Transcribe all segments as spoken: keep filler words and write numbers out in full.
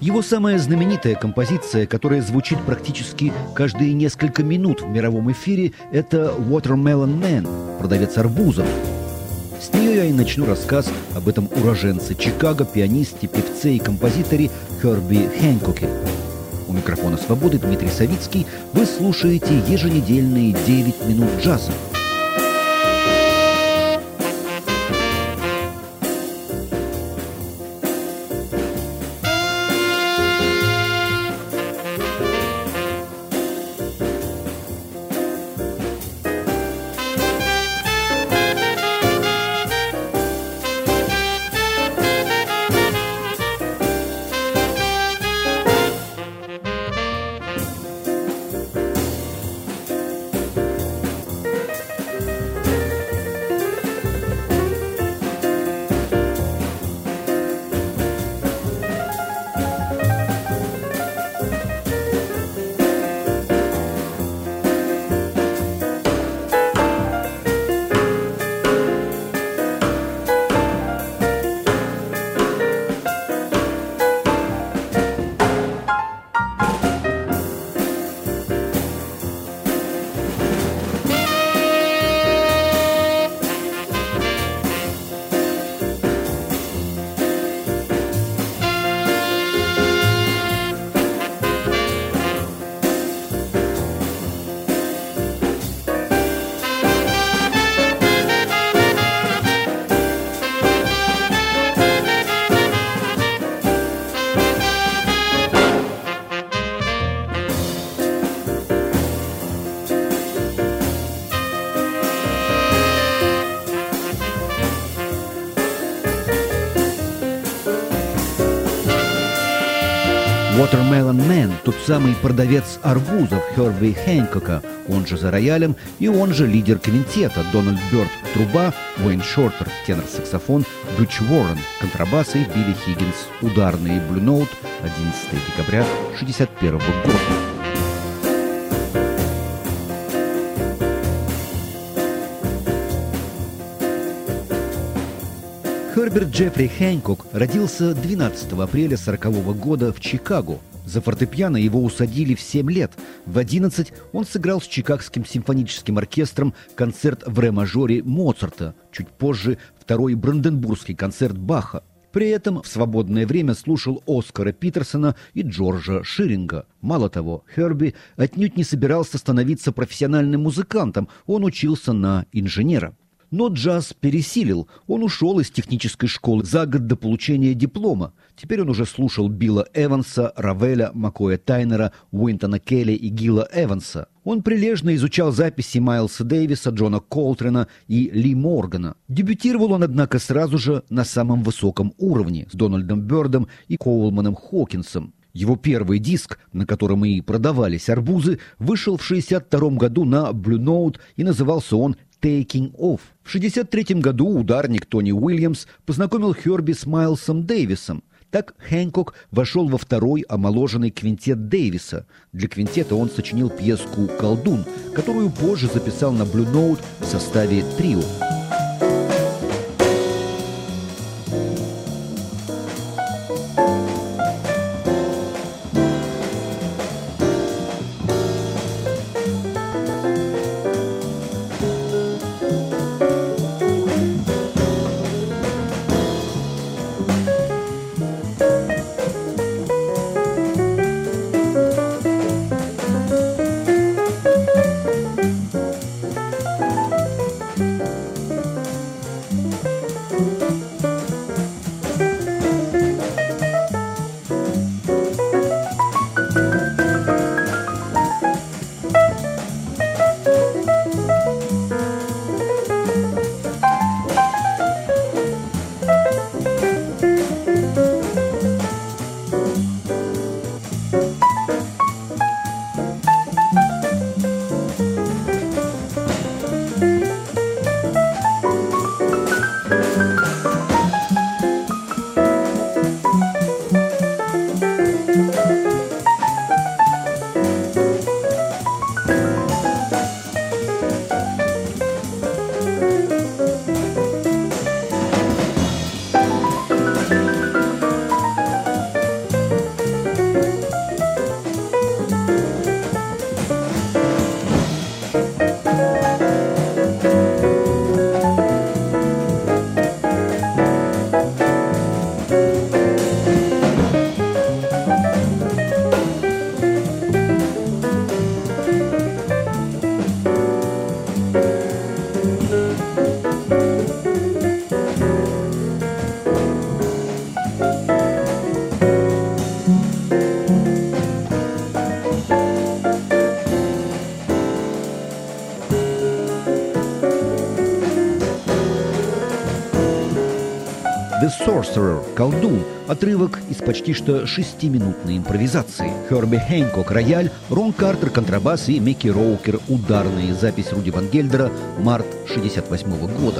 Его самая знаменитая композиция, которая звучит практически каждые несколько минут в мировом эфире, это «Watermelon Man» – «Продавец арбузов». С нее я и начну рассказ об этом уроженце Чикаго, пианисте, певце и композиторе Херби Хэнкоке. У микрофона «Свободы» Дмитрий Савицкий. Вы слушаете еженедельные девять минут джаза. «Watermelon Man» – тот самый продавец арбузов Херби Хэнкока, он же за роялем, и он же лидер квинтета Дональд Бёрд – труба, Уэйн Шортер – тенор-саксофон, Бutch Уоррен – контрабасы, Билли Хиггинс – ударные, Blue Note, одиннадцатого декабря тысяча девятьсот шестьдесят первого года. Херберт Джеффри Хэнкок родился двенадцатого апреля сорокового года в Чикаго. За фортепиано его усадили в семь лет. В одиннадцать он сыграл с Чикагским симфоническим оркестром концерт в ре-мажоре Моцарта, чуть позже второй Бранденбургский концерт Баха. При этом в свободное время слушал Оскара Питерсона и Джорджа Ширинга. Мало того, Херби отнюдь не собирался становиться профессиональным музыкантом, он учился на инженера. Но джаз пересилил. Он ушел из технической школы за год до получения диплома. Теперь он уже слушал Билла Эванса, Равеля, Маккоя Тайнера, Уинтона Келли и Гила Эванса. Он прилежно изучал записи Майлса Дэвиса, Джона Колтрена и Ли Моргана. Дебютировал он, однако, сразу же на самом высоком уровне с Дональдом Бёрдом и Коулманом Хокинсом. Его первый диск, на котором и продавались арбузы, вышел в шестьдесят втором году на Blue Note и назывался он «Taking Off». В шестьдесят третьем году ударник Тони Уильямс познакомил Херби с Майлсом Дэвисом. Так Хэнкок вошел во второй омоложенный квинтет Дэвиса. Для квинтета он сочинил пьеску «Колдун», которую позже записал на Blue Note в составе трио. «The Sorcerer» — «Колдун», отрывок из почти что шестиминутной импровизации. Херби Хэнкок — рояль, Рон Картер — контрабас и Микки Роукер — ударные. Запись Руди Ван Гельдера, март шестьдесят восьмого года.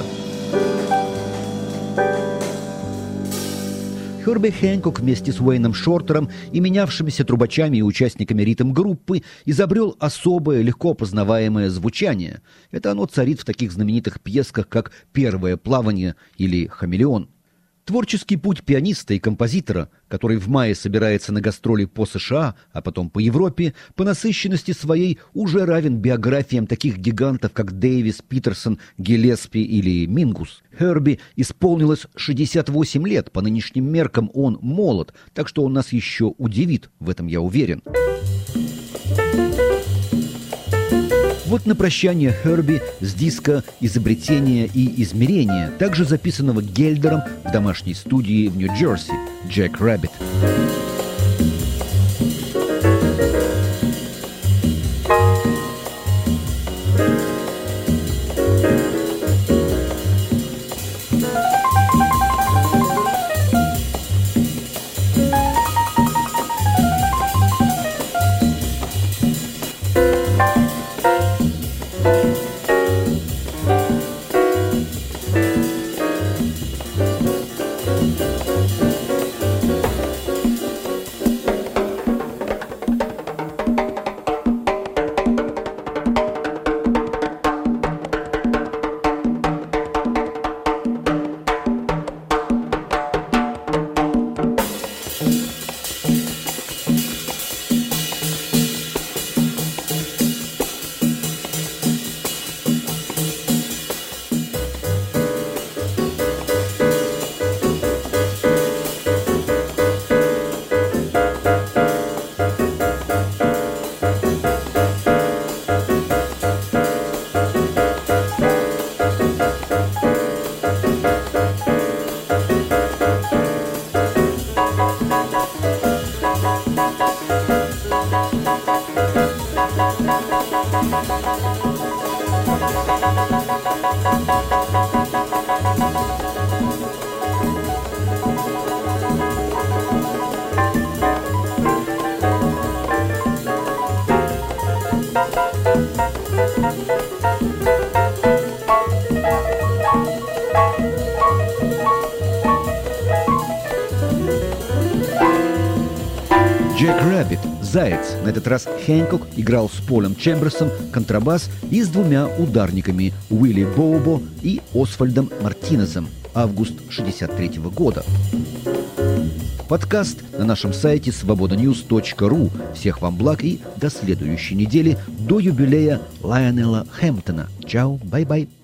Херби Хэнкок вместе с Уэйном Шортером и менявшимися трубачами и участниками ритм-группы изобрел особое, легко опознаваемое звучание. Это оно царит в таких знаменитых пьесках, как «Первое плавание» или «Хамелеон». Творческий путь пианиста и композитора, который в мае собирается на гастроли по США, а потом по Европе, по насыщенности своей уже равен биографиям таких гигантов, как Дэвис, Питерсон, Гиллеспи или Мингус. Херби исполнилось шестьдесят восемь лет, по нынешним меркам он молод, так что он нас еще удивит, в этом я уверен. Вот на прощание Херби с диска «Изобретение и измерение», также записанного Гельдером в домашней студии в Нью-Джерси, «Джек Рэббит». Джек Рэббит, «Заяц». На этот раз Хэнкок играл с Полом Чемберсом контрабас и с двумя ударниками Уилли Боубо и Освальдом Мартинезом. Август шестьдесят третьего года. Подкаст на нашем сайте свобода ньюс точка ру. Всех вам благ и до следующей недели, до юбилея Лайонела Хэмптона. Чао, бай-бай.